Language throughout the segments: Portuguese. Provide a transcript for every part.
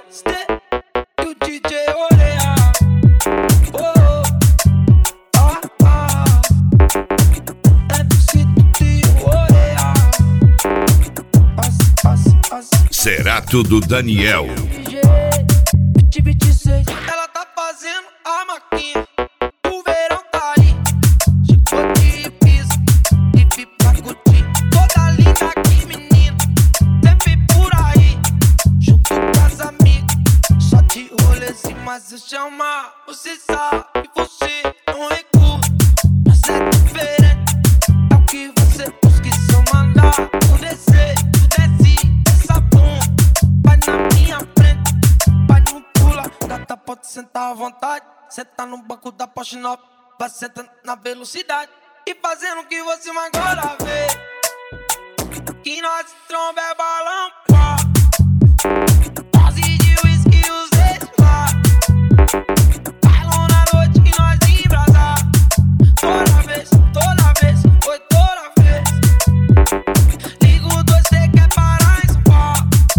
gostei que o DJ olha. Oh, ah, ah. MC do olha. Cerato do Daniel. Ela tá fazendo a maquinha. O verão tá ali. Chicote e piso. E pra curtir. Toda linda aqui, menina. Sempre por aí. Junto com as amigas. Só de rolezinho, mas eu chamar. Você sabe que você não recua. Mas é diferente. É o que você busca. E se eu mandar o desejo, desce essa bunda. Vai na minha frente. Vai não pula. Gata, pode sentar à vontade. Senta no banco da Porsche 9. Vai sentando na velocidade. E fazendo o que você mais agora vê. Que nós tromba é balão, pá. Dose de whisky e os lá. Bailão na noite que nós embrasar. Toda vez, foi toda vez. Liga o 2, cê quer parar em Spa.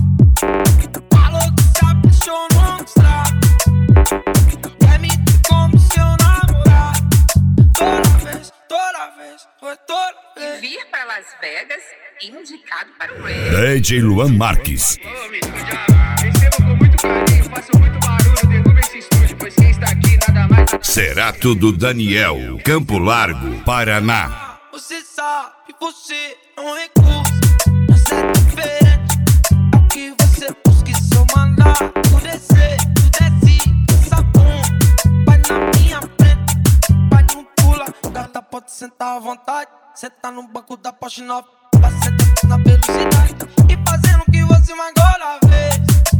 Falou que se apaixonou no estrago. Quer me ter como seu namorado. Toda vez, foi toda vez. Vir para Las Vegas, indicado para o Ray. DJ Luan Marques. Recebo com muito carinho, faço muito barulho, derruba esse estúdio, pois quem está aqui nada mais. Cerato do Daniel, Campo Largo, Paraná. Você sabe que você não recusa. Mas é diferente. É o que você busca. E se eu mandar o desejo, desce essa bunda. Vai na minha frente. Vai não pula. Gata, pode sentar à vontade. Senta no banco da Porsche 9. Vai sentando na velocidade. E fazendo o que você mais gosta vez.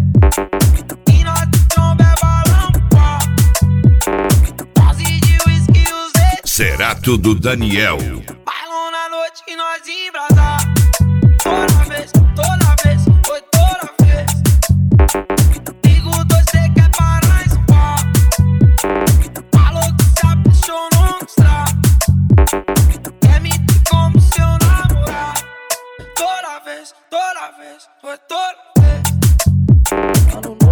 E nós tromba é balão, pá. Dose de whisky e os Cerato do Daniel. bailão na noite que nós embrasar. Toda vez, foi toda vez. Liga o 2, cê quer parar em Spa. Falou que se apaixonou no estrago. Quer me ter como seu namorado. Toda vez, foi toda vez.